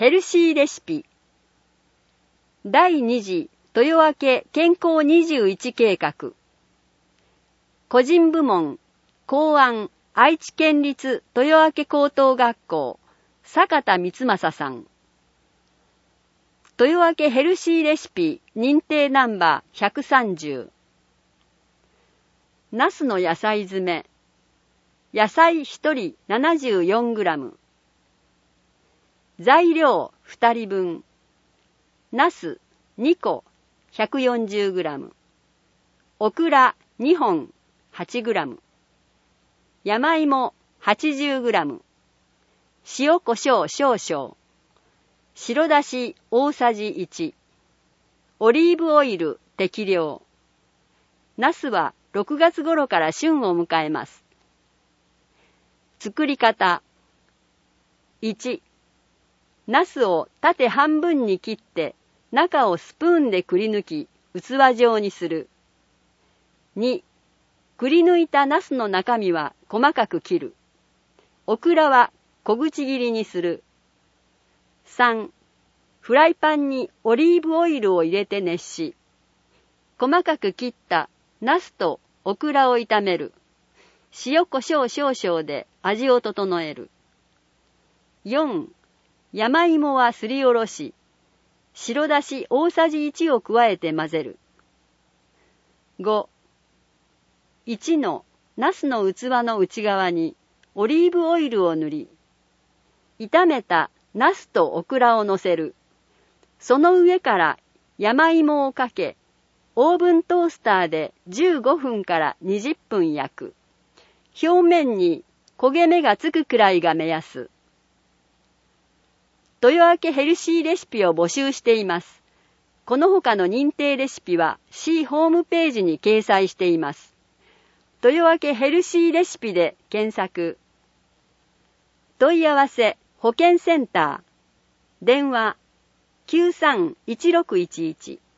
ヘルシーレシピ第2次豊明健康21計画個人部門公安愛知県立豊明高等学校坂田光正さん豊明ヘルシーレシピ認定ナンバー130ナスの野菜詰め野菜1人 74g 材料2人分ナス2個 140g オクラ2本 8g 山芋 80g 塩コショウ少々白だし大さじ1オリーブオイル適量ナスは6月頃から旬を迎えます。作り方1ナスを縦半分に切って中をスプーンでくり抜き器状にする。2くり抜いたナスの中身は細かく切る。オクラは小口切りにする。3フライパンにオリーブオイルを入れて熱し細かく切ったナスとオクラを炒める。塩コショウ少々で味を整える。4山芋はすりおろし白だし大さじ1を加えて混ぜる。5 1のナスの器の内側にオリーブオイルを塗り炒めたナスとオクラを乗せる。その上から山芋をかけオーブントースターで15分から20分焼く。表面に焦げ目がつくくらいが目安。豊明ヘルシーレシピを募集しています。この他の認定レシピは市ホームページに掲載しています。豊明ヘルシーレシピで検索。問い合わせ保健センター電話 931611